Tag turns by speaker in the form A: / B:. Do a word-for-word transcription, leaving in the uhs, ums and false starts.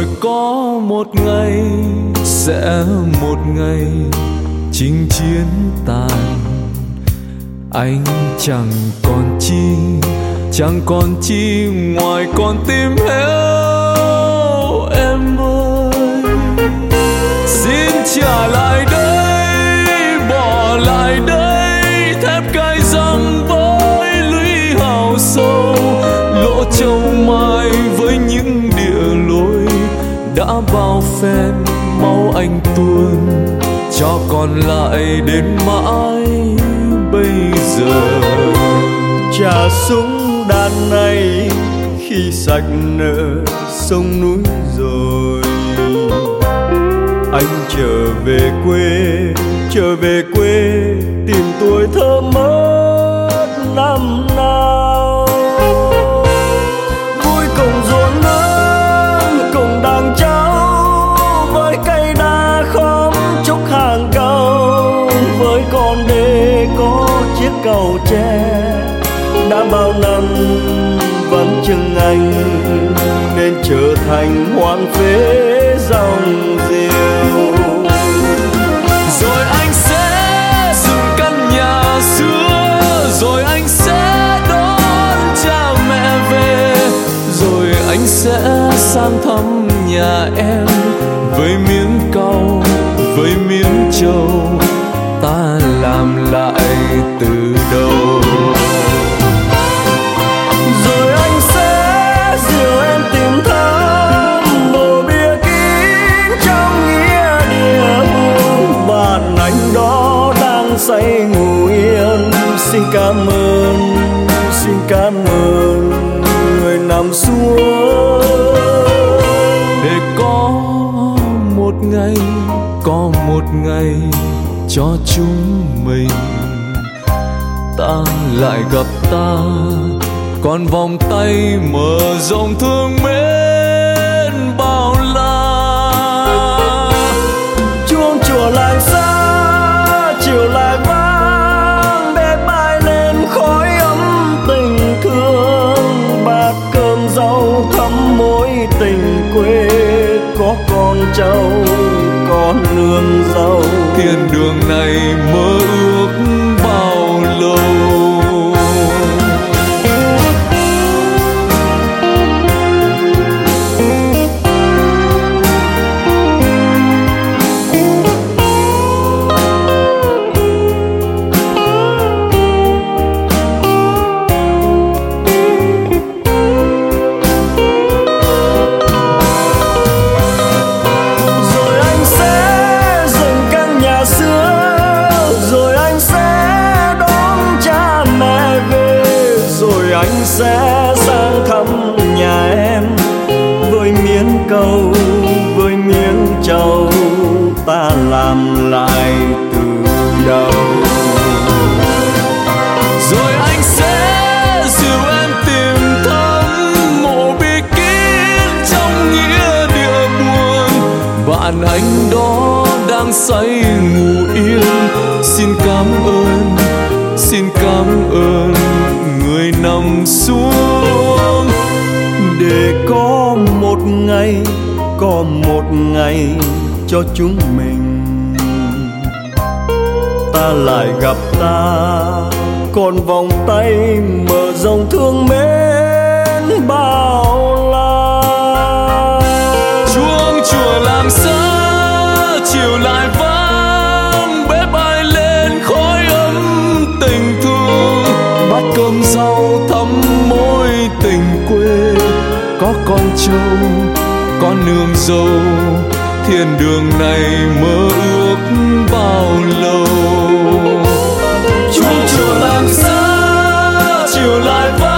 A: có một ngày sẽ một ngày chinh chiến tàn, anh chẳng còn chi, chẳng còn chi ngoài con tim héo em ơi. Xin trả lại đây, bỏ lại đây thép gai răng với lũy hào sâu, lỗ châu mai với những địa lối đã bao phen máu anh tuôn, cho còn lại đến mãi bây giờ.
B: Trà súng đàn này khi sạch nợ sông núi rồi, anh trở về quê, trở về quê tìm tuổi thơ mất năm nào. Vui cùng ruộng nương cùng đàn cháu, với cây đa khóm trúc hàng cao, với con đê có chiếc cầu tre đã bao năm vẫn chừng anh, nên trở thành hoang phế dòng diều.
A: Rồi anh sẽ dựng căn nhà xưa, rồi anh sẽ đón cha mẹ về, rồi anh sẽ sang thăm nhà em với miếng cau, với miếng trầu, ta làm lại từ đầu.
B: Rồi anh sẽ dìu em tìm thăm mộ bia kín trong nghĩa địa buồn, bạn anh đó đang say ngủ yên. Xin cảm ơn, xin cảm ơn người nằm xuống.
A: Để có một ngày, có một ngày cho chúng mình, ta lại gặp ta, còn vòng tay mở rộng thương mến bao la.
B: Chuông chùa làng xa chiều lại vang, bếp bay lên khói ấm tình thương, bát cơm rau thắm mối tình quê, có con cháu có nương rau.
A: Thiên đường này mơ ước bao lâu.
B: Anh sẽ sang thăm nhà em với miếng cau, với miếng trầu, ta làm lại từ đầu.
A: Rồi anh sẽ dìu em tìm thăm mộ bia kín trong nghĩa địa buồn, bạn anh đó đang say ngủ yên. Xin cảm ơn, xin cảm ơn người nằm xuống.
B: Để có một ngày, có một ngày cho chúng mình, ta lại gặp ta, còn vòng tay mở rộng thương mến bao la.
A: Chuông chùa làng xa chiều lại vang, bếp bay lên khói ấm tình thương, bát cơm rau thắm mối tình quê, có con trâu có nương dâu. Thiên đường này mơ ước bao lâu. Chuông chùa làng xa chiều lại vang,